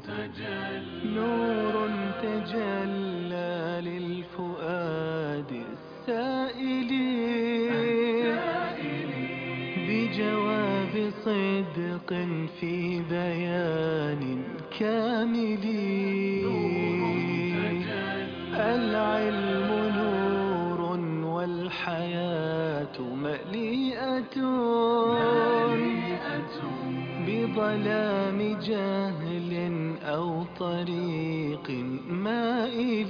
نور تجلى للفؤاد السائل بجواب صدق في بيان كامل. العلم نور والحياة مليئة بظلام جهل أو طريق مائل.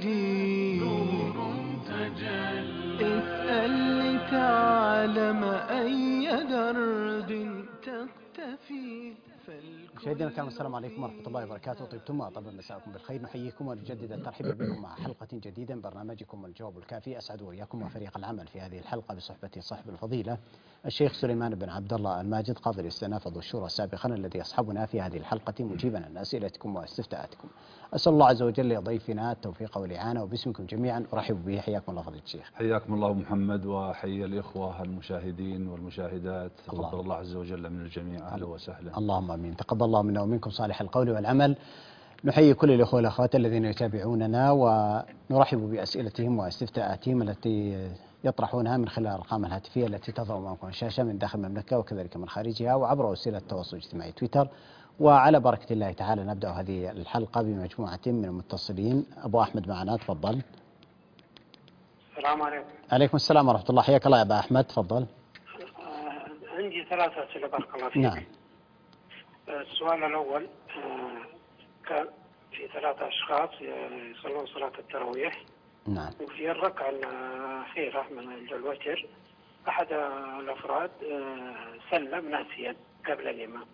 اسأل لتعلم أي درب تقتفي. مشاهدينا الكرام، السلام عليكم ورحمة الله وبركاته. طيبتم وطاب مساءكم بالخير. نحييكم ونجدد الترحيب بكم مع حلقة جديدة من برنامجكم الجواب الكافي. أسعد وإياكم وفريق العمل في هذه الحلقة بصحبة صاحب الفضيلة الشيخ سليمان بن عبد الله الماجد قاضي الاستئناف والشورى سابقا، الذي يصحبنا في هذه الحلقة مجيبا عن أسئلتكم واستفتاءاتكم. أسأل الله عز وجل لضيفنا التوفيق والإعانة، وباسمكم جميعا أرحب به. حياكم الله فضيلة الشيخ. حياكم الله محمد، وحيا الإخوة المشاهدين والمشاهدات. تقبل الله عز وجل من الجميع. أهلا وسهلا. اللهم آمين. تقبل الله منا ومنكم صالح القول والعمل. نحيي كل الأخوة والأخوات الذين يتابعوننا ونرحب بأسئلتهم واستفتاءاتهم التي يطرحونها من خلال الأرقام الهاتفية التي تظهر أمامكم الشاشة من داخل المملكة وكذلك من خارجها، وعبر وسيلة التواصل الاجتماعي تويتر. وعلى بركة الله تعالى نبدأ هذه الحلقة بمجموعة من المتصلين. أبو أحمد معنا، تفضل. السلام عليكم. عليكم السلام ورحمة الله. حياك الله يا أبا أحمد، تفضل. عندي ثلاثة أسئلة بارك الله فيك. نعم. السؤال الأول، كان في ثلاثة أشخاص يصلون صلاة التراويح. نعم. وفي الركعة الأخيرة من الوتر أحد الأفراد سلم ناسيا قبل الإمام،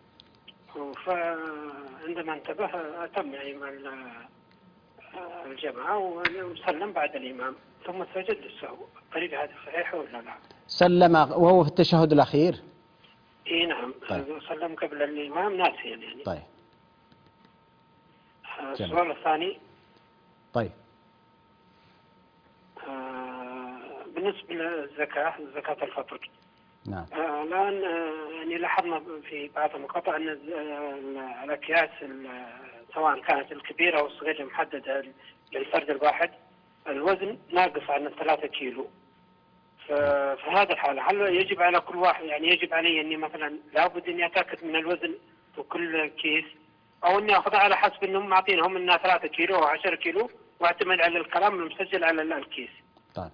فعندما انتبه أتم الجماعة وسلم بعد الإمام ثم سجد للسهو. الطريقة هذه صحيحة ولا لا؟ سلم وهو في التشهد الأخير؟ إيه نعم. طيب. سلم قبل الإمام ناسيا يعني. طيب. السؤال الثاني. طيب. بالنسبة للزكاة، زكاة الفطر. نعم. الآن يعني لاحظنا في بعض المقاطع أن الأكياس سواء كانت الكبيرة أو الصغيرة محددة للفرد الواحد الوزن ناقص عن 3 كيلو. ففي هذا الحالة هل يجب على كل واحد، يعني يجب علي أني مثلا لابد أني أتأكد من الوزن في كل كيس، أو أني أخذها على حسب أنهم معطينهم أنها 3 كيلو أو 10 كيلو واعتمد على الكلام المسجل على الكيس؟ طيب.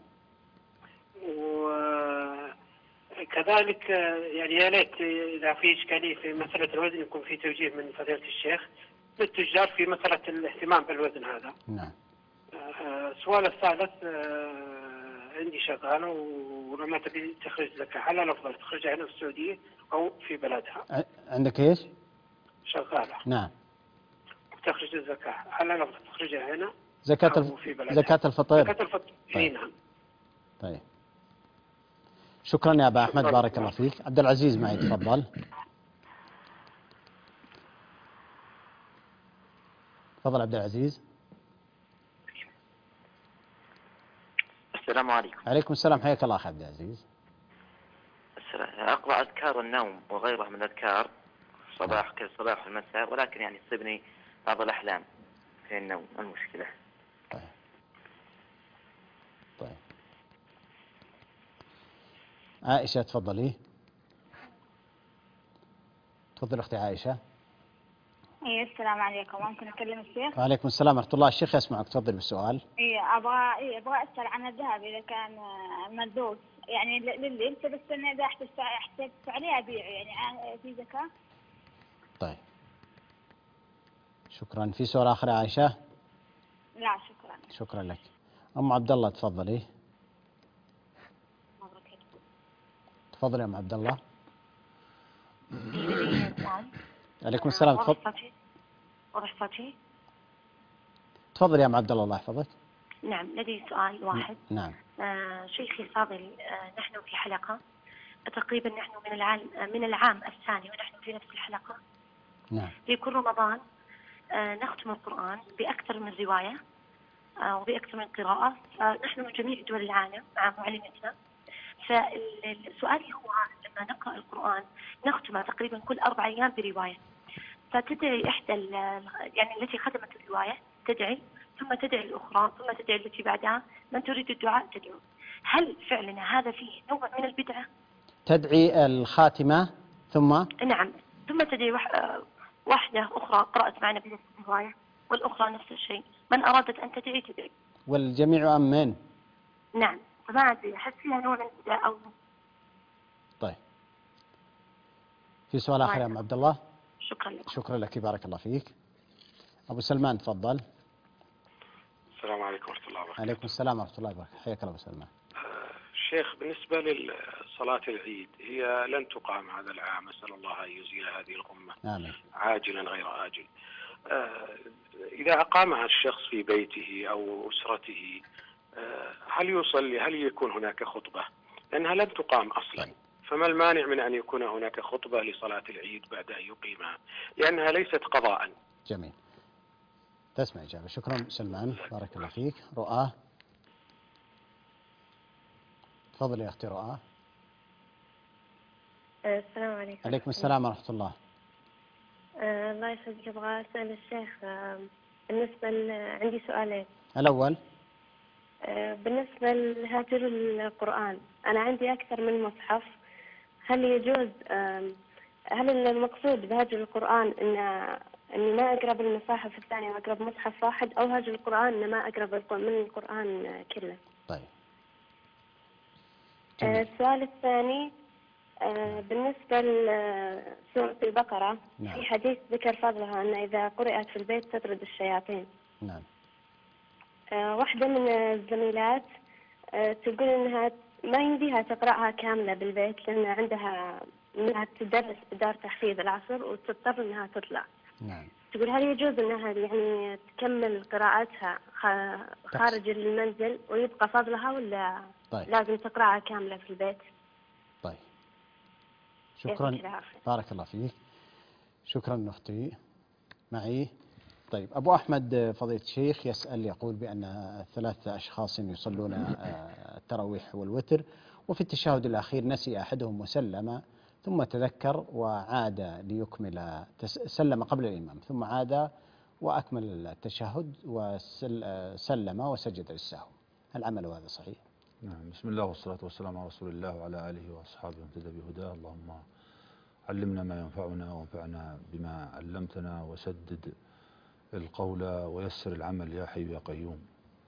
وكذلك يعني يا ليت إذا في إشكالية في مسألة الوزن يكون في توجيه من فضيلة الشيخ للتجار في مسألة الاهتمام بالوزن هذا. نعم. السؤال الثالث، عندي شغالة ولما تبي تخرج زكاة، هل الأفضل تخرجها هنا في السعودية أو في بلدها؟ عندك إيش؟ شغالة. نعم. وتخرج الزكاة، هل الأفضل تخرجها هنا زكاة أو في بلدها؟ زكاة الفطر. زكاة الفطر. طيب. نعم. طيب. شكرا يا أبا أحمد، بارك الله فيك. عبد العزيز معي، تفضل. تفضل عبد العزيز. السلام عليكم. عليكم السلام. حياك الله أخي عبد العزيز. أقرأ أذكار النوم وغيرها من الأذكار صباح كالصباح والمساء، ولكن يعني تصيبني بعض الأحلام في النوم. المشكلة. طيب. طيب. عائشة تفضلي. تفضل أختي عائشة. السلام عليكم. ممكن أكلم الشيخ؟ وعليكم السلام ورحمة الله. الشيخ يسمعك، تفضل بالسؤال. أبغى أسأل عن الذهب إذا كان ملبوس يعني لللبس، بس إنه إذا احتجت عليه أبيعه يعني في زكاة؟ طيب. شكرا. في سؤال آخر يا عائشة؟ لا شكرا. شكرا لك. أم عبد الله تفضلي. تفضل يا أم عبد الله. عليكم السلام. واضح صوتي؟ تفضل يا أم عبد الله، الله يحفظك. نعم، لدي سؤال واحد. نعم. شيخي الفاضل، نحن في حلقة تقريبا، نحن من العام الثاني ونحن في نفس الحلقة. نعم. في كل رمضان نختم القرآن بأكثر من رواية وبأكثر من قراءة. نحن من جميع دول العالم مع معلمتنا. فالسؤال هو لما نقرأ القرآن نختمه تقريبا كل 4 أيام برواية. فتدعي إحدى يعني التي خدمت الرواية تدعي، ثم تدعي الأخرى، ثم تدعي التي بعدها، من تريد الدعاء تدعو. هل فعلا هذا فيه نوع من البدعة؟ تدعي الخاتمة ثم نعم، ثم تدعي واحدة أخرى قرأت معنا بنفس الرواية، والأخرى نفس الشيء، من أرادت أن تدعي تدعي. والجميع أمن. نعم، فما أدري، أحس فيها نوع من البدعة أو. طيب، في سؤال آخر يا أم عبد الله؟ شكرا لك. شكرا لك، بارك الله فيك. أبو سلمان تفضل. السلام عليكم ورحمة الله وبركاته. عليكم السلام ورحمة الله وبركاته، حياك الله أبو سلمان. شيخ، بالنسبة لصلاة العيد هي لن تقام هذا العام، أسأل الله أن يزيل هذه الغمة آمين. عاجلا غير آجل. إذا أقامها الشخص في بيته أو أسرته، هل يصلي؟ هل يكون هناك خطبة؟ لأنها لن تقام أصلا. طيب. فما المانع من أن يكون هناك خطبة لصلاة العيد بعد أن يقيمها، لأنها ليست قضاء. جميل، تسمع إجابة. شكرا سلمان، بارك الله فيك. رؤى تفضل يا أختي رؤى. السلام عليكم. عليكم السلام ورحمة الله. الله يسعدك، أبغى أسأل الشيخ بالنسبة عندي سؤالين. الأول بالنسبة لهجر القرآن، أنا عندي أكثر من مصحف، هل يجوز هل المقصود بهجر القرآن إني ما أقرأ بالمصاحف الثانية وأقرأ بمصحف واحد، أو هجر القرآن إن ما أقرأ من القرآن كله؟ طيب. السؤال الثاني بالنسبة لسورة البقرة، نعم. في حديث ذكر فضلها أن إذا قرأت في البيت تطرد الشياطين. نعم. واحدة من الزميلات تقول إنها ما يمديها تقرأها كاملة بالبيت، لأن عندها إنها تدرس بدار تحفيظ العصر وتضطر إنها تطلع. نعم. تقول هل يجوز إنها يعني تكمل قراءتها خارج المنزل ويبقى فضلها، ولا طيب. لازم تقرأها كاملة في البيت؟ طيب، شكرا، بارك الله فيك. شكرا أختي معي. طيب، أبو أحمد فضيلة الشيخ يسأل، يقول بأن 3 أشخاص يصلون التراويح والوتر، وفي التشهد الأخير نسي أحدهم وسلم، ثم تذكر وعاد ليكمل، سلم قبل الإمام ثم عاد وأكمل التشهد وسلم وسجد للسهو، هل عمله هذا صحيح؟ نعم. بسم الله والصلاة والسلام على رسول الله وعلى آله وأصحابه ومن اهتدى بهداه. اللهم علمنا ما ينفعنا وانفعنا بما علمتنا، وسدد القول ويسر العمل يا حي يا قيوم.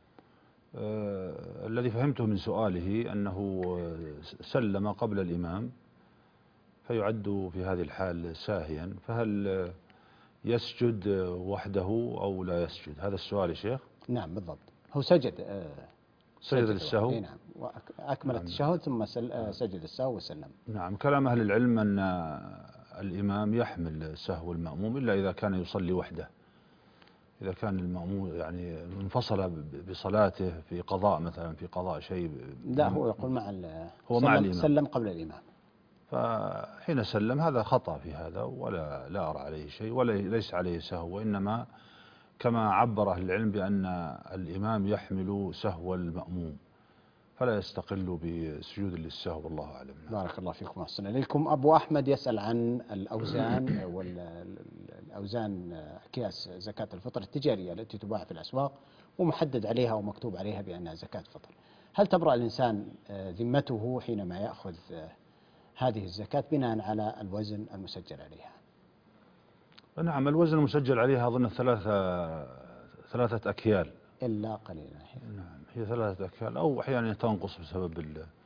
الذي فهمته من سؤاله أنه سلم قبل الإمام فيعد في هذه الحال ساهيا، فهل يسجد وحده أو لا يسجد؟ هذا السؤال يا شيخ. نعم بالضبط، هو سجد للسهو. نعم، وأكمل التشهد ثم سجد السهو وسلم. نعم. كلام أهل العلم أن الإمام يحمل سهو المأموم إلا إذا كان يصلي وحده، إذا كان المأموم يعني انفصل بصلاته في قضاء، مثلا في قضاء شيء. لا، هو يقول هو مع الإمام، سلم قبل الإمام، فحين سلم هذا خطأ في هذا، ولا لا أرى عليه شيء، ولا ليس عليه سهو، وإنما كما عبر أهل العلم بأن الإمام يحمل سهو المأموم فلا يستقل بسجود للسهو، والله أعلم. بارك الله فيكم وأحسن إليكم. أبو أحمد يسأل عن الأوزان والأوزان أكياس زكاة الفطر التجارية التي تباع في الأسواق ومحدد عليها ومكتوب عليها بأنها زكاة فطر، هل تبرأ الإنسان ذمته حينما يأخذ هذه الزكاة بناء على الوزن المسجل عليها؟ نعم، الوزن المسجل عليها أظن 3 أكيال إلا قليلا. نعم، هي 3 أكيال، أو أحيانا تنقص بسبب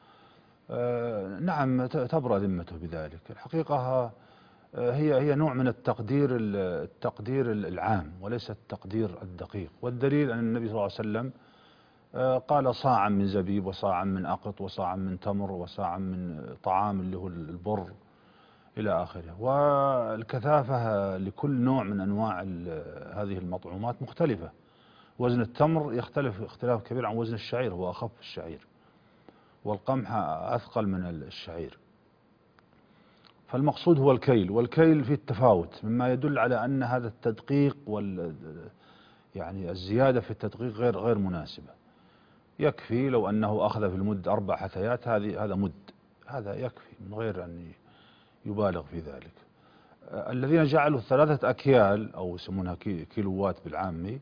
نعم تبرأ ذمته بذلك. الحقيقة هي نوع من التقدير العام وليس التقدير الدقيق، والدليل أن النبي صلى الله عليه وسلم قال صاعا من زبيب وصاعا من أقط وصاعا من تمر وصاعا من طعام اللي هو البر إلى آخره. والكثافة لكل نوع من أنواع هذه المطعومات مختلفة. وزن التمر يختلف اختلاف كبير عن وزن الشعير، هو أخف الشعير، والقمح أثقل من الشعير. فالمقصود هو الكيل، والكيل فيه التفاوت، مما يدل على أن هذا التدقيق يعني الزيادة في التدقيق غير مناسبة. يكفي لو أنه أخذ في المد 4 حثيات، هذا مد، هذا يكفي من غير أن يبالغ في ذلك. الذين جعلوا 3 أكيال أو يسمونها كيلوات بالعامي،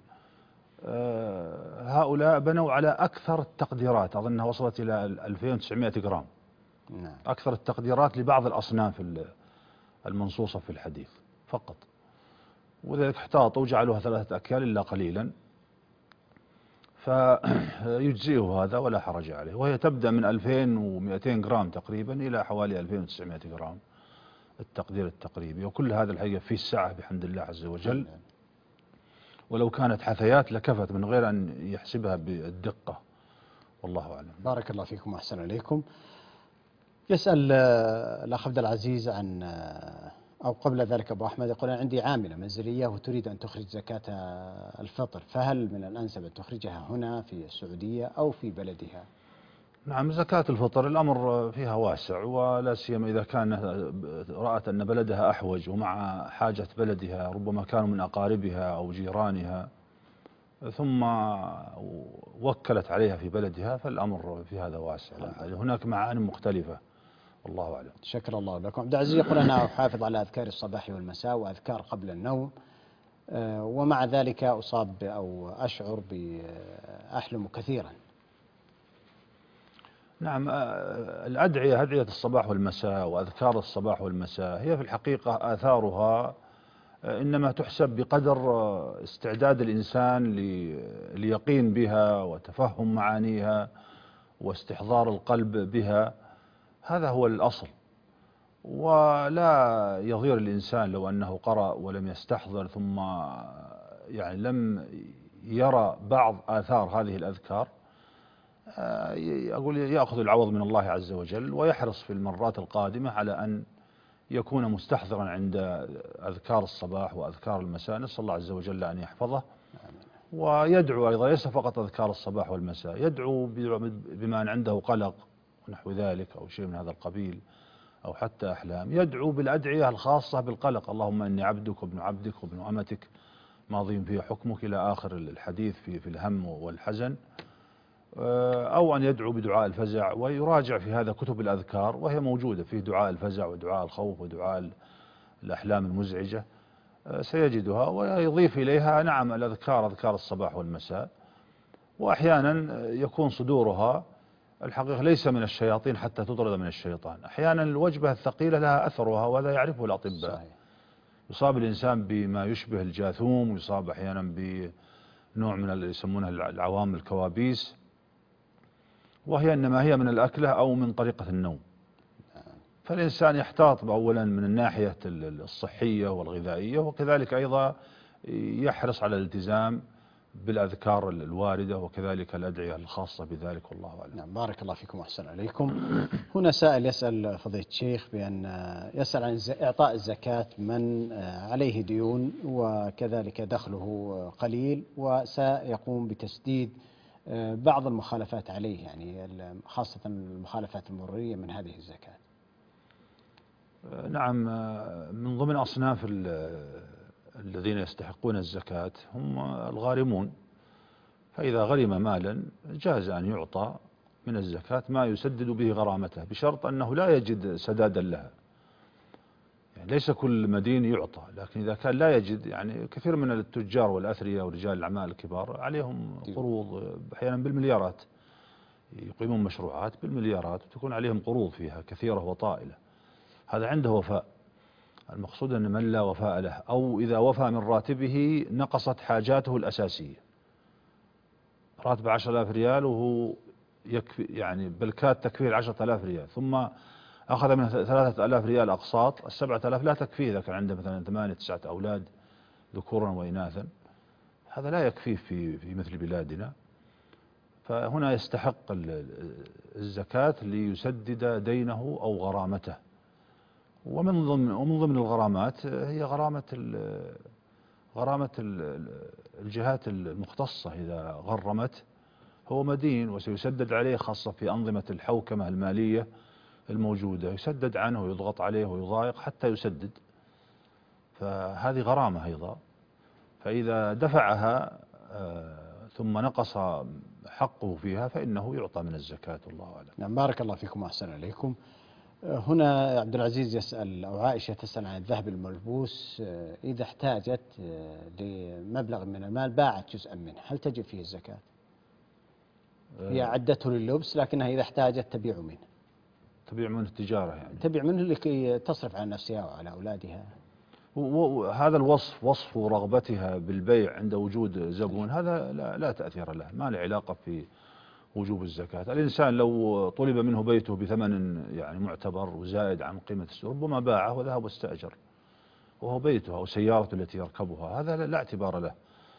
هؤلاء بنوا على أكثر التقديرات، أظنها وصلت إلى 2900 جرام. نعم. أكثر التقديرات لبعض الأصناف المنصوصة في الحديث فقط، وذلك احتاطوا وجعلوها 3 أكيال إلا قليلا، فيجزئه هذا ولا حرج عليه. وهي تبدأ من 2200 جرام تقريبا إلى حوالي 2900 جرام التقدير التقريبي، وكل هذا الحقيقة في السعة بحمد الله عز وجل. ولو كانت حثيات لكفت من غير أن يحسبها بالدقة، والله أعلم. بارك الله فيكم وأحسن إليكم. يسأل الأخ عبد العزيز عن، أو قبل ذلك أبو أحمد يقول: أنا عندي عاملة منزلية وتريد أن تخرج زكاة الفطر، فهل من الأنسب أن تخرجها هنا في السعودية أو في بلدها؟ نعم، زكاة الفطر الأمر فيها واسع، ولا سيما إذا كان رأت أن بلدها أحوج ومع حاجة بلدها، ربما كانوا من أقاربها أو جيرانها ثم وكلت عليها في بلدها، فالأمر في هذا واسع. هناك معاني مختلفة، والله أعلم. شكر الله لكم. عبد العزيز يقول: أنا أحافظ على أذكار الصباح والمساء وأذكار قبل النوم، ومع ذلك أصاب أو أشعر بأحلم كثيرا. نعم، الأدعية، أدعية الصباح والمساء وأذكار الصباح والمساء، هي في الحقيقة آثارها إنما تحسب بقدر استعداد الإنسان ليقين بها وتفهم معانيها واستحضار القلب بها. هذا هو الأصل، ولا يضير الإنسان لو أنه قرأ ولم يستحضر ثم يعني لم يرى بعض آثار هذه الأذكار. أقول يأخذ العوض من الله عز وجل، ويحرص في المرات القادمة على أن يكون مستحضرا عند أذكار الصباح وأذكار المساء. نسأل الله عز وجل أن يحفظه، ويدعو أيضا، ليس فقط أذكار الصباح والمساء، يدعو بما أن عنده قلق ونحو ذلك أو شيء من هذا القبيل أو حتى أحلام، يدعو بالأدعية الخاصة بالقلق: اللهم إني عبدك وابن عبدك وابن أمتك ماضي في حكمك، إلى آخر الحديث في الهم والحزن. أو أن يدعو بدعاء الفزع، ويراجع في هذا كتب الأذكار وهي موجودة، فيه دعاء الفزع ودعاء الخوف ودعاء الأحلام المزعجة، سيجدها، ويضيف إليها نعم الأذكار، أذكار الصباح والمساء. وأحيانا يكون صدورها الحقيقة ليس من الشياطين حتى تطرد من الشيطان. أحيانا الوجبة الثقيلة لها أثرها، وهذا يعرفه الأطباء. صحيح. يصاب الإنسان بما يشبه الجاثوم، ويصاب أحيانا بنوع من يسمونها العوام الكوابيس، وهي إنما هي من الأكلة أو من طريقة النوم. فالإنسان يحتاط أولا من الناحية الصحية والغذائية، وكذلك أيضا يحرص على الالتزام بالأذكار الواردة وكذلك الأدعية الخاصة بذلك، والله أعلم. نعم، بارك الله فيكم وأحسن عليكم. هنا سائل يسأل فضيلة الشيخ بأن يسأل عن إعطاء الزكاة من عليه ديون وكذلك دخله قليل وسيقوم بتسديد بعض المخالفات عليه، يعني خاصة المخالفات المرورية، من هذه الزكاة. نعم، من ضمن أصناف الذين يستحقون الزكاة هم الغارمون، فإذا غرم مالا جاز أن يعطى من الزكاة ما يسدد به غرامته، بشرط أنه لا يجد سدادا لها. يعني ليس كل مدين يعطى، لكن إذا كان لا يجد، يعني كثير من التجار والأثرياء ورجال الأعمال الكبار عليهم قروض أحيانا بالمليارات، يقيمون مشروعات بالمليارات وتكون عليهم قروض فيها كثيرة وطائلة. هذا عنده وفاء. المقصود أن من لا وفاء له، أو إذا وفى من راتبه نقصت حاجاته الأساسية، راتب 10,000 ريال وهو يكفي، يعني بالكاد تكفيه 10,000 ريال، ثم أخذ من 3,000 ريال أقساط، 7,000 لا تكفيه إذا كان عنده مثلا 8-9 أولاد ذكورا وإناثا، هذا لا يكفيه في مثل بلادنا. فهنا يستحق الزكاة ليسدد دينه أو غرامته. ومن ضمن الغرامات هي غرامة الجهات المختصة. إذا غرمت هو مدين وسيسدد عليه، خاصة في أنظمة الحوكمة المالية الموجودة، يسدد عنه ويضغط عليه ويضايق حتى يسدد، فهذه غرامة أيضا. فإذا دفعها ثم نقص حقه فيها فإنه يعطى من الزكاة، والله أعلم. نعم، بارك الله فيكم وأحسن عليكم. هنا عبد العزيز يسأل أو عائشة تسأل عن الذهب الملبوس، إذا احتاجت لمبلغ من المال باعت جزءا منه، هل تجب فيه الزكاة؟ هي عدته لللبس لكنها إذا احتاجت تبيع منه. تبيع منه التجارة يعني. تبيع منه لكي تصرف على نفسها وعلى أولادها. وهذا الوصف وصف رغبتها بالبيع عند وجود زبون، هذا لا تأثير له، ما له علاقة في وجوب الزكاة. الإنسان لو طلب منه بيته بثمن يعني معتبر وزائد عن قيمة السوق ربما باعه وذهب واستأجر، وهو بيته أو سيارته التي يركبها، هذا لا اعتبار له.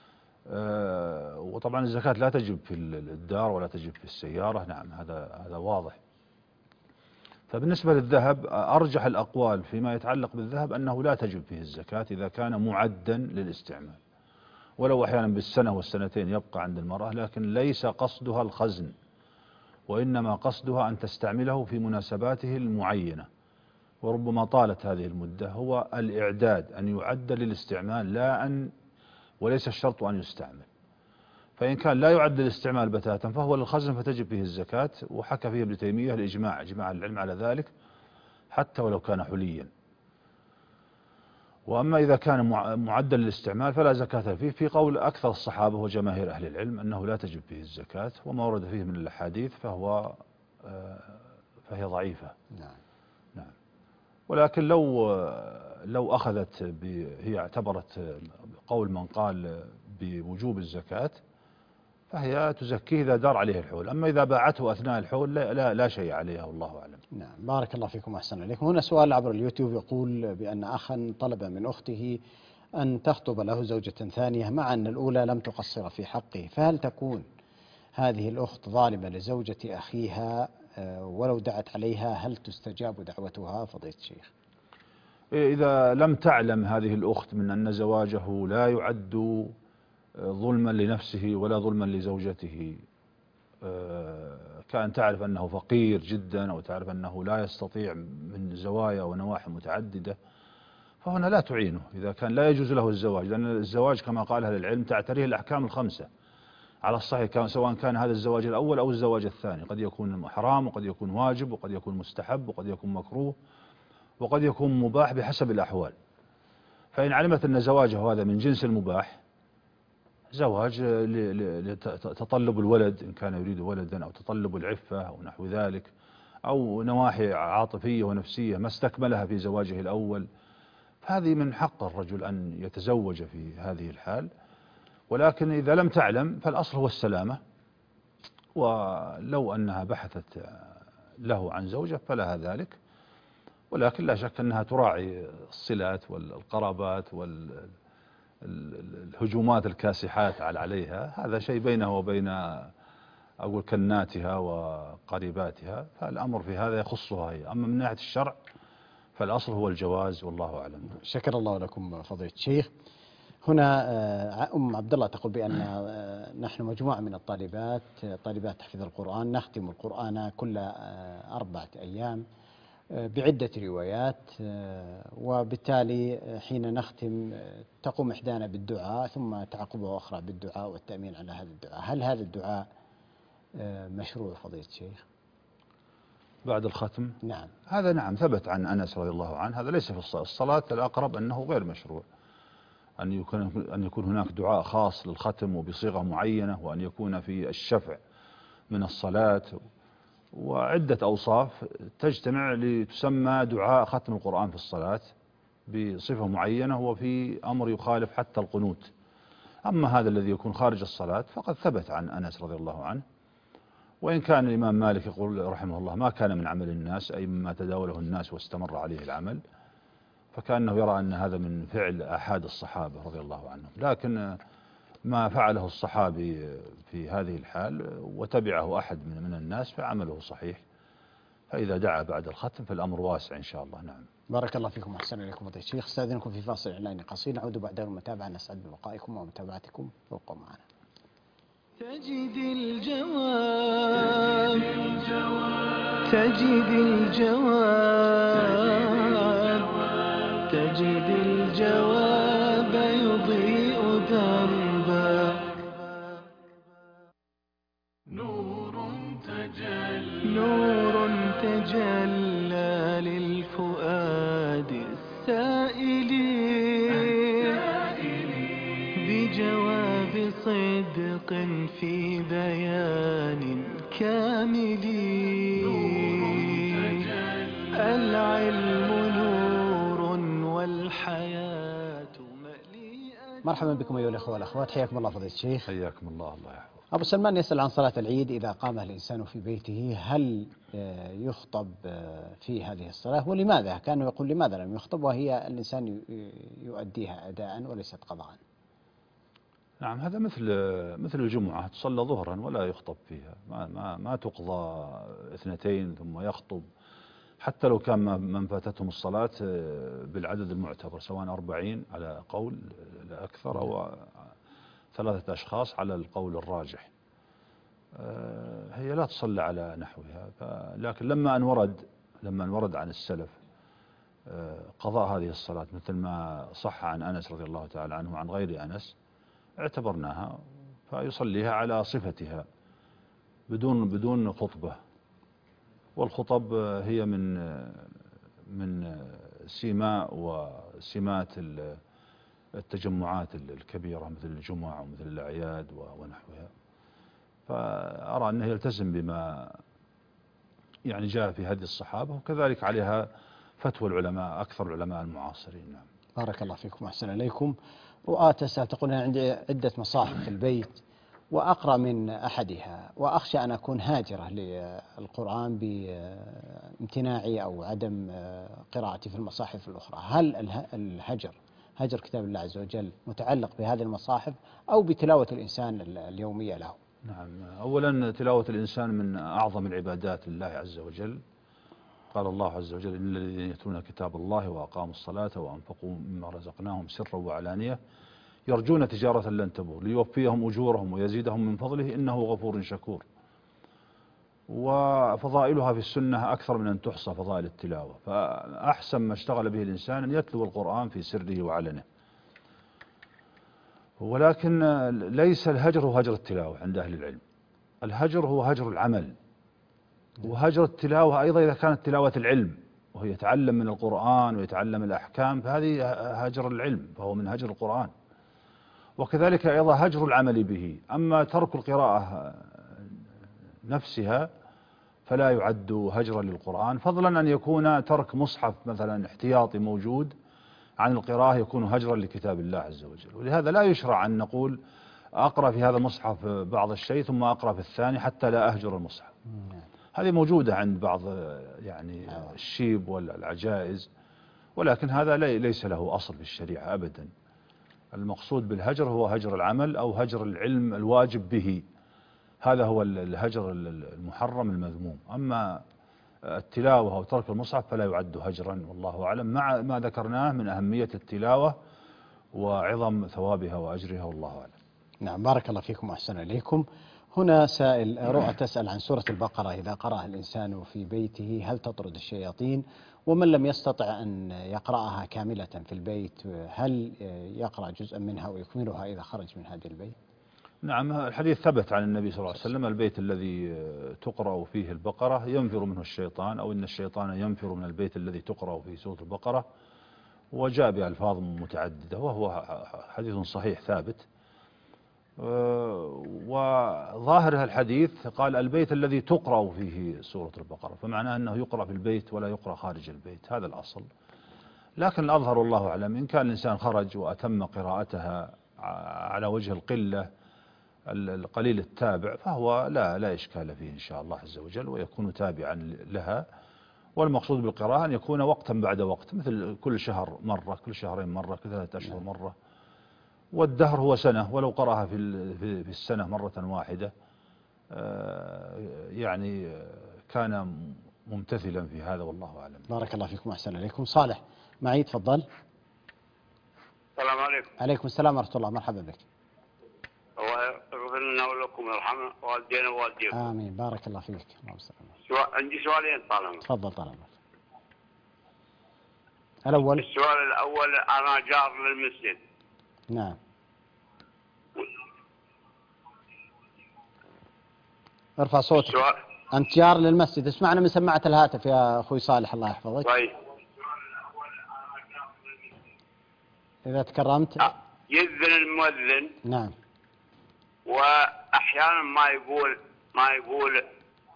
وطبعا الزكاة لا تجب في الدار ولا تجب في السيارة، نعم هذا واضح. فبالنسبة للذهب أرجح الأقوال فيما يتعلق بالذهب أنه لا تجب فيه الزكاة إذا كان معدا للاستعمال، ولو أحيانا بالسنة والسنتين يبقى عند المرأة، لكن ليس قصدها الخزن، وإنما قصدها أن تستعمله في مناسباته المعينة، وربما طالت هذه المدة. هو الإعداد أن يعد للاستعمال وليس الشرط أن يستعمل. فإن كان لا يعد للاستعمال بتاتا فهو للخزن فتجب فيه الزكاة، وحكى فيه ابن تيمية الإجماع، إجماع العلم على ذلك حتى ولو كان حليا. وأما إذا كان معدل للاستعمال فلا زكاة فيه، في قول أكثر الصحابة وجماهير أهل العلم أنه لا تجب فيه الزكاة، وما ورد فيه من الأحاديث فهي ضعيفة. نعم. ولكن لو أخذت هي اعتبرت قول من قال بوجوب الزكاة فهي تزكيه إذا دار عليه الحول، أما إذا باعته أثناء الحول لا شيء عليها والله أعلم. نعم، بارك الله فيكم وأحسن إليكم. هنا سؤال عبر اليوتيوب يقول بأن أخا طلب من أخته أن تخطب له زوجة ثانية مع أن الأولى لم تقصر في حقه، فهل تكون هذه الأخت ظالمة لزوجة أخيها ولو دعت عليها؟ هل تستجاب دعوتها فضيلة الشيخ؟ إذا لم تعلم هذه الأخت من أن زواجه لا يعد ظلما لنفسه ولا ظلما لزوجته، كأن تعرف أنه فقير جدا أو تعرف أنه لا يستطيع من زوايا ونواحي متعددة، فهنا لا تعينه إذا كان لا يجوز له الزواج، لأن الزواج كما قال أهل العلم تعتريه الأحكام الخمسة على الصحيح، سواء كان هذا الزواج الأول أو الزواج الثاني، قد يكون حرام وقد يكون واجب وقد يكون مستحب وقد يكون مكروه وقد يكون مباح بحسب الأحوال. فإن علمت أن زواجه هذا من جنس المباح، زواج لتطلب الولد إن كان يريد ولدا، أو تطلب العفة أو نحو ذلك، أو نواحي عاطفية ونفسية ما استكملها في زواجه الأول، فهذه من حق الرجل أن يتزوج في هذه الحال. ولكن إذا لم تعلم فالأصل هو السلامة، ولو أنها بحثت له عن زوجة فلها ذلك، ولكن لا شك أنها تراعي الصلات والقرابات والهجومات الكاسحات عليها، هذا شيء بينه وبين أقول كناتها وقريباتها، فالأمر في هذا يخصها هي. أما من ناحية الشرع فالأصل هو الجواز والله أعلم. شكر الله لكم فضيلة الشيخ. هنا أم عبد الله تقول بأن نحن مجموعة من طالبات حفظ القرآن نختم القرآن كل 4 أيام بعدة روايات، وبالتالي حين نختم تقوم إحدانا بالدعاء ثم تعقبه أخرى بالدعاء والتأمين على هذا الدعاء. هل هذا الدعاء مشروع فضيلة الشيخ بعد الختم؟ نعم. هذا نعم ثبت عن أنس رضي الله عنه، هذا ليس في الصلاة، الأقرب أنه غير مشروع، أن يكون هناك دعاء خاص للختم وبصيغة معينة، وأن يكون في الشفع من الصلاة، وعدة أوصاف تجتمع لتسمى دعاء ختم القرآن في الصلاة بصفة معينة، وفي أمر يخالف حتى القنوت. أما هذا الذي يكون خارج الصلاة فقد ثبت عن أنس رضي الله عنه، وإن كان الإمام مالك يقول رحمه الله ما كان من عمل الناس، أي مما تداوله الناس واستمر عليه العمل، فكأنه يرى أن هذا من فعل أحد الصحابة رضي الله عنهم. لكن ما فعله الصحابي في هذه الحال وتبعه أحد من الناس فعمله صحيح، فإذا دعا بعد الختم فالأمر واسع إن شاء الله. نعم. بارك الله فيكم وأحسن إليكم فضيلة الشيخ. استاذنكم في فاصل إعلاني قصير، نعود بعد المتابعة. نسعد بلقائكم ومتابعتكم، وابقوا معنا. تجد الجواب تجد الجواب تجد الجواب يضيء دربك. نور تجلى مرحبا بكم أيها الأخوة والأخوات، حياكم الله فضيلة الشيخ. حياكم الله، الله يحفظك. أبو سلمان يسأل عن صلاة العيد إذا قامها الإنسان في بيته هل يخطب في هذه الصلاة، ولماذا؟ كانوا يقول لماذا لم يخطب وهي الإنسان يؤديها أداء وليست قضاء. نعم، هذا مثل الجمعة، تصلى ظهرا ولا يخطب فيها، ما تقضى اثنتين ثم يخطب، حتى لو كان من فاتتهم الصلاة بالعدد المعتبر، سواء 40 على قول الأكثر أو 3 أشخاص على القول الراجح. هي لا تصلى على نحوها، لكن لما أن ورد عن السلف قضاء هذه الصلاة مثل ما صح عن أنس رضي الله تعالى عنه وعن غير أنس، اعتبرناها فيصليها على صفتها بدون خطبة. والخطب هي من سيماء وسمات التجمعات الكبيرة مثل الجمعة ومثل الأعياد ونحوها، فأرى أنه يلتزم بما يعني جاء في هدي الصحابة، وكذلك عليها فتوى العلماء، أكثر العلماء المعاصرين. نعم. بارك الله فيكم وأحسن إليكم. رؤاة تسأل تقول أنا عندي عدة مصاحف في البيت وأقرأ من أحدها وأخشى أن أكون هاجرة للقرآن بامتناعي أو عدم قراءتي في المصاحف الأخرى. هل هجر كتاب الله عز وجل متعلق بهذه المصاحف أو بتلاوة الإنسان اليومية له؟ نعم، أولا تلاوة الإنسان من أعظم العبادات لله عز وجل. قال الله عز وجل إن الذين يتلون كتاب الله وأقاموا الصلاة وأنفقوا مما رزقناهم سرا وعلانية يرجون تجارة لن تبور ليوفيهم أجورهم ويزيدهم من فضله إنه غفور شكور. وفضائلها في السنة أكثر من أن تحصى فضائل التلاوة، فأحسن ما اشتغل به الإنسان أن يتلو القرآن في سره وعلنه. ولكن ليس الهجر هو هجر التلاوة عند أهل العلم، الهجر هو هجر العمل، وهجر التلاوة أيضا إذا كانت تلاوة العلم وهو يتعلم من القرآن ويتعلم الأحكام فهذه هجر العلم، فهو من هجر القرآن. وكذلك أيضا هجر العمل به. أما ترك القراءة نفسها فلا يعد هجرا للقرآن، فضلا أن يكون ترك مصحف مثلا احتياطي موجود عن القراءة يكون هجرا لكتاب الله عز وجل. ولهذا لا يشرع أن نقول أقرأ في هذا المصحف بعض الشيء ثم أقرأ في الثاني حتى لا أهجر المصحف. هذه موجودة عند بعض يعني الشيب والعجائز، ولكن هذا ليس له أصل في الشريعة أبدا. المقصود بالهجر هو هجر العمل أو هجر العلم الواجب به، هذا هو الهجر المحرم المذموم. أما التلاوة أو ترك المصحف فلا يعد هجرا، والله أعلم، مع ما ذكرناه من أهمية التلاوة وعظم ثوابها وأجرها، والله أعلم. نعم، بارك الله فيكم وأحسن إليكم. هنا سائل رؤى تسأل عن سورة البقرة إذا قرأها الإنسان في بيته هل تطرد الشياطين؟ ومن لم يستطع أن يقرأها كاملة في البيت هل يقرأ جزءا منها ويكملها إذا خرج من هذا البيت؟ نعم، الحديث ثبت عن النبي صلى الله عليه وسلم البيت الذي تقرأ فيه البقرة ينفر منه الشيطان، أو إن الشيطان ينفر من البيت الذي تقرأ فيه سورة البقرة، وجاء بألفاظ متعددة وهو حديث صحيح ثابت. وظاهر الحديث قال البيت الذي تقرأ فيه سورة البقرة، فمعناه أنه يقرأ في البيت ولا يقرأ خارج البيت، هذا الأصل. لكن الأظهر والله أعلم إن كان الإنسان خرج وأتم قراءتها على وجه القلة القليل التابع فهو لا إشكال فيه إن شاء الله عز وجل، ويكون تابعا لها. والمقصود بالقراءة أن يكون وقتا بعد وقت، مثل كل شهر مرة، كل شهرين مرة، كل 3 أشهر مرة. والدهر هو سنة، ولو قرأها في السنة مرة واحدة يعني كان ممتثلا في هذا، والله أعلم. بارك الله فيكم وأحسن إليكم. صالح معي، تفضل. السلام عليكم. عليكم السلام ورحمة الله، مرحبا بك. الله يغفر لنا ولكم ويرحم والدينا ووالديكم. آمين، بارك الله فيك. عندي سؤالين طالما. تفضل طالما. الأول. السؤال الأول، أنا جار للمسجد. نعم. ارفع صوتك. السؤال. أنت جار للمسجد، اسمعنا من سماعة الهاتف يا أخوي صالح، الله يحفظك. طيب. إذا تكرمت. يذن المؤذن. نعم. وأحيانا ما يقول.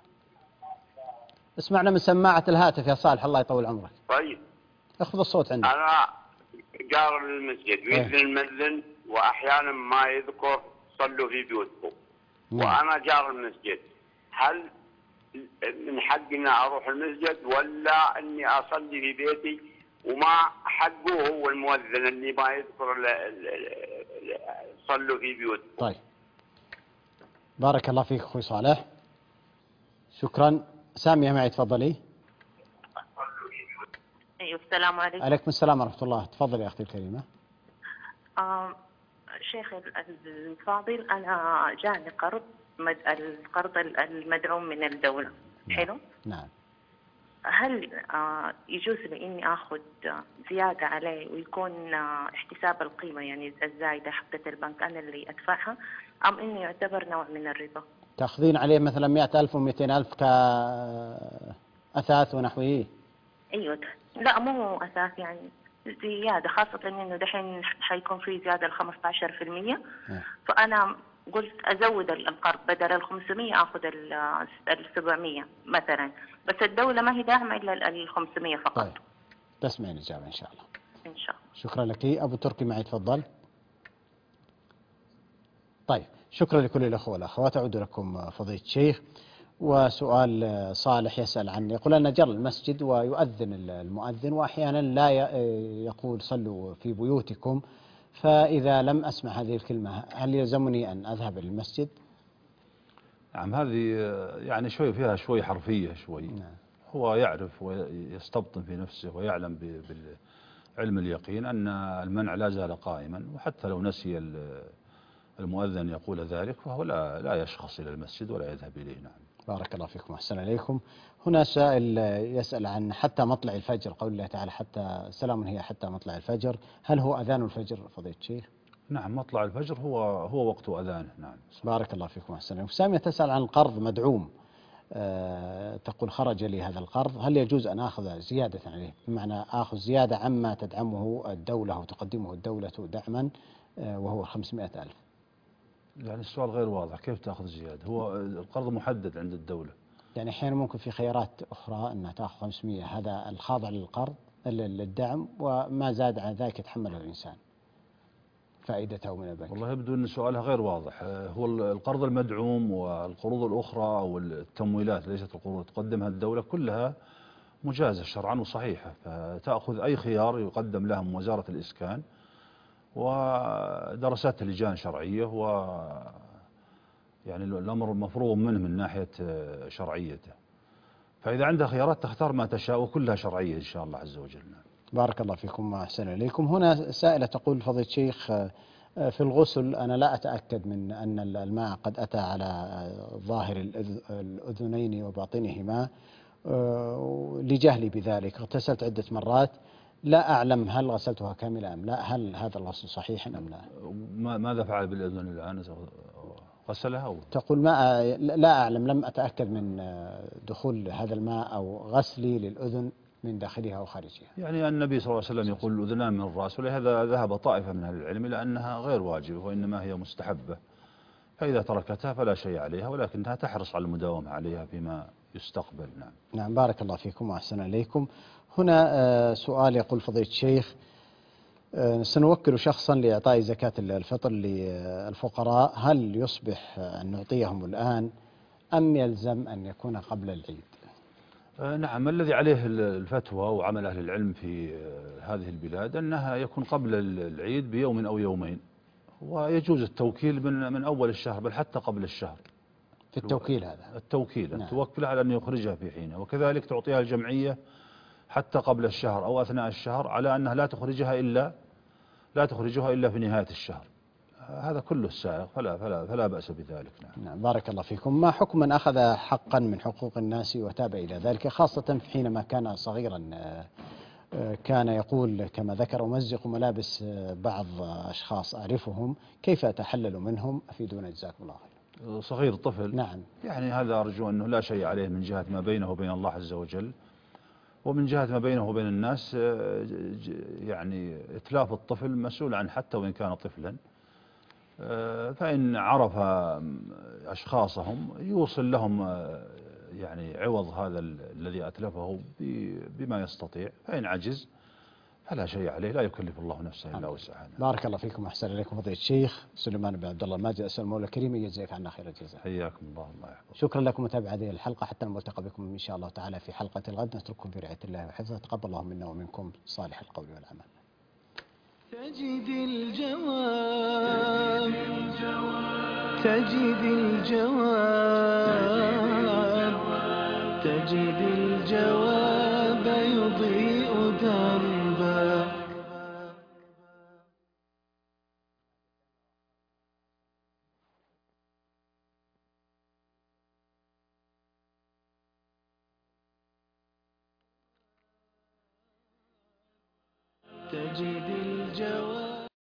اسمعنا من سماعة الهاتف يا صالح، الله يطول عمرك. طيب. اخفض الصوت عندك. أنا جار للمسجد ويذن المؤذن وأحيانا ما يذكر صلوا في بيوتكم، وأنا جار المسجد، هل من حقنا أروح المسجد ولا أني أصلي في بيتي؟ وما حقه هو المؤذن اللي ما يذكر صلوا في بيوتكم. طيب، بارك الله فيك أخوي صالح، شكرا. سامية معي، تفضلي. أيوة، السلام عليكم. عليكم السلام ورحمة الله، تفضلي يا أختي الكريمة. شيخ الفاضل، أنا جاني القرض المدعوم من الدولة. حلو؟ نعم. هل يجوز لي إني آخذ زيادة عليه ويكون احتساب القيمة يعني الزايدة حقة البنك أنا اللي أدفعها، أم إنه يعتبر نوع من الربا؟ تأخذين عليه مثلا 100,000 و200,000 كأثاث ونحوه؟ أيوة، لا مو أساس، يعني زيادة، خاصة إنه دحين حيكون في زيادة 15%. فأنا قلت أزود القرض، بدل 500 آخذ 700 مثلا، بس الدولة ما هي داعمة إلا 500 فقط. طيب، تسمعين الإجابة إن شاء الله. إن شاء الله. شكرا لك. أبو تركي معي، تفضل. طيب، شكرا لكل الأخوة والأخوات. أعود لكم فضيلة الشيخ. وسؤال صالح يسأل عن، يقول أن جر المسجد ويؤذن المؤذن وأحيانا لا يقول صلوا في بيوتكم، فإذا لم أسمع هذه الكلمة هل يلزمني أن أذهب إلى المسجد؟ نعم، هذه يعني شوي فيها شوي حرفية شوي. نعم. هو يعرف ويستبطن في نفسه ويعلم بعلم اليقين أن المنع لا زال قائما، وحتى لو نسي المؤذن يقول ذلك فهو لا يشخص إلى المسجد ولا يذهب إليه. نعم. بارك الله فيكم، أحسن إليكم. هنا سائل يسأل عن حتى مطلع الفجر، قول الله تعالى حتى سلام هي حتى مطلع الفجر، هل هو أذان الفجر فضيلة الشيخ؟ نعم، مطلع الفجر هو وقت أذانه. نعم. بارك الله فيكم، أحسن إليكم. سامية تسأل عن القرض مدعوم، تقول خرج لي هذا القرض، هل يجوز أن آخذ زيادة عليه، بمعنى آخذ زيادة عما تدعمه الدولة وتقدمه الدولة دعما وهو 500,000؟ يعني السؤال غير واضح، كيف تأخذ زيادة؟ هو القرض محدد عند الدولة. يعني أحيانا ممكن في خيارات أخرى أنها تأخذ 500، هذا الخاضع للقرض للدعم، وما زاد عن ذلك يتحمله الإنسان فائدته من البنك. والله يبدو أن سؤالها غير واضح. هو القرض المدعوم والقروض الأخرى أو التمويلات ليست القروض تقدمها الدولة كلها مجازة شرعا وصحيحة، فتأخذ أي خيار يقدم لها من وزارة الإسكان ودرسات لجان شرعية، و يعني الأمر مفروغ منه من ناحية شرعيته، فإذا عندها خيارات تختار ما تشاء وكلها شرعية إن شاء الله عز وجل. بارك الله فيكم وأحسن إليكم. هنا سائلة تقول فضيلة الشيخ، في الغسل أنا لا أتأكد من أن الماء قد أتى على ظاهر الأذنين وباطنهما لجهلي بذلك، اغتسلت عدة مرات، لا أعلم هل غسلتها كاملة أم لا، هل هذا الغسل صحيح أم لا؟ ماذا فعل بالأذن الآن؟ غسلها أو؟ تقول لا أعلم، لم أتأكد من دخول هذا الماء أو غسلي للأذن من داخلها أو خارجها. يعني النبي صلى الله عليه وسلم يقول الأذنان من الرأس، ولهذا ذهب طائفة من أهل العلم إلى أنها غير واجبة وإنما هي مستحبة، فإذا تركتها فلا شيء عليها، ولكنها تحرص على المداومة عليها فيما يستقبل. نعم. نعم، بارك الله فيكم وأحسن إليكم. هنا سؤال يقول فضيلة الشيخ، سنوكل شخصا لإعطاء زكاة الفطر للفقراء، هل يصبح أن نعطيهم الآن أم يلزم أن يكون قبل العيد؟ نعم، الذي عليه الفتوى وعمل أهل العلم في هذه البلاد أنها يكون قبل العيد بيوم أو يومين، ويجوز التوكيل من أول الشهر بل حتى قبل الشهر. في التوكيل هذا؟ التوكيل. نعم. توكلها على أن يخرجها في حينها، وكذلك تعطيها الجمعية حتى قبل الشهر أو أثناء الشهر على أنها لا تخرجها إلا في نهاية الشهر. هذا كله السائغ، فلا بأس بذلك. نعم، بارك الله فيكم. ما حكم من أخذ حقا من حقوق الناس وتاب إلى ذلك، خاصة حينما كان صغيرا كان يقول كما ذكر أمزق ملابس بعض أشخاص أعرفهم، كيف أتحلل منهم؟ أفيدونا جزاكم الله خير. صغير طفل. نعم. يعني هذا أرجو أنه لا شيء عليه من جهة ما بينه وبين الله عز وجل، ومن جهة ما بينه وبين الناس يعني إتلاف الطفل مسؤول عنه حتى وإن كان طفلا، فإن عرف أشخاصهم يوصل لهم يعني عوض هذا الذي أتلفه بما يستطيع، فإن عجز فلا شيء عليه، لا يكلف الله نفسا إلا وسعها. بارك الله فيكم وأحسن إليكم فضيلة الشيخ سليمان بن عبد الله الماجد. أسأل المولى الكريم أن يجزيك عنا خير الجزاء. حياكم الله، الله يحفظكم. شكرا لكم متابعة هذه الحلقة، حتى الملتقى بكم إن شاء الله تعالى في حلقة الغد. نترككم في رعاية الله وحفظه. تقبل الله منا ومنكم صالح القول والعمل. تجد الجواب تجد الجواب تجد الجواب يضيء دربا. تجد الجواب